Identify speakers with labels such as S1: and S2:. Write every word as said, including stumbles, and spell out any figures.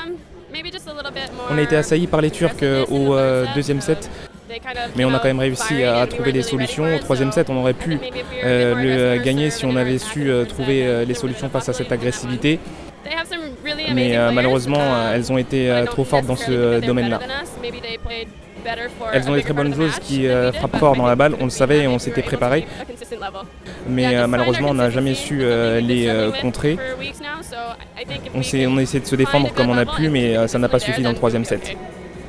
S1: On a été assaillis par les Turcs euh, au euh, deuxième set, mais on a quand même réussi à trouver des solutions. Au troisième set, on aurait pu euh, le gagner si on avait su euh, trouver euh, les solutions face à cette agressivité. Mais euh, malheureusement, euh, elles ont été euh, trop fortes dans ce euh, domaine-là. Elles ont des très bonnes joueuses qui euh, frappent fort dans la balle, on le savait et on s'était préparé. Mais euh, malheureusement, on n'a jamais su euh, les euh, contrer. On, on a essayé de se défendre comme on a pu, mais euh, ça n'a pas suffi dans le troisième set.